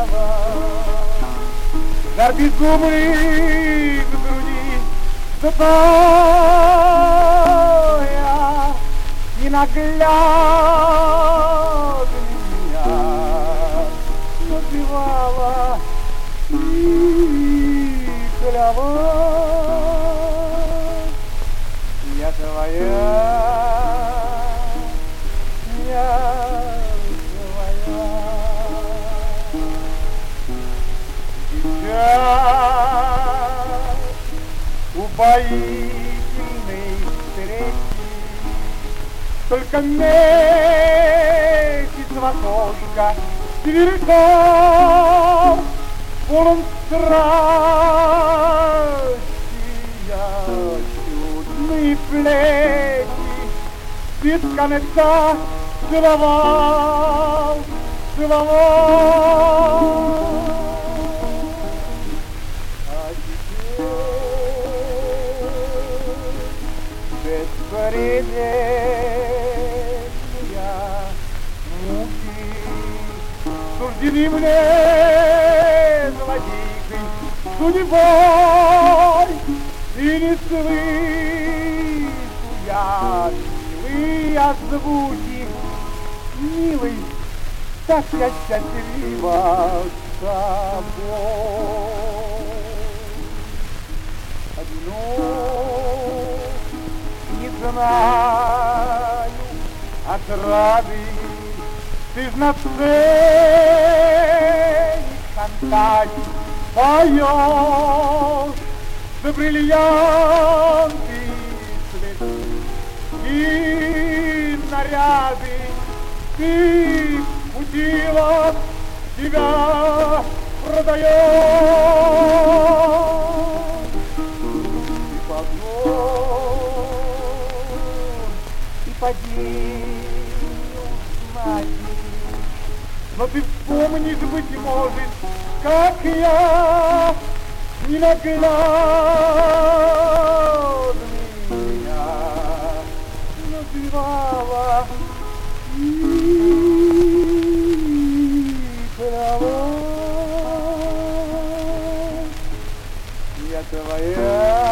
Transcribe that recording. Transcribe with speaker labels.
Speaker 1: Жар безумный в груди, зато я ненаглядно меня называла и клялась. Я твоя, я твоя. Сейчас упоительной встречи только месяц в окошко сверкал, полон страсти, я чудные плечи без конца целовал, целовал. А теперь беспредельные муки суждены мне злодейкой судьбой, и не слышу я милые звуки, милый, так я счастлива с тобой. Одинок, не знаю отрады, ты ж на сцене фантазии поешь за бриллианты цветы и наряды. Ты путила, тебя продаешь. И позор, и падение знаки. Но ты вспомнишь, быть может, как я ненаглядно меня называла и клялась. Я твоя.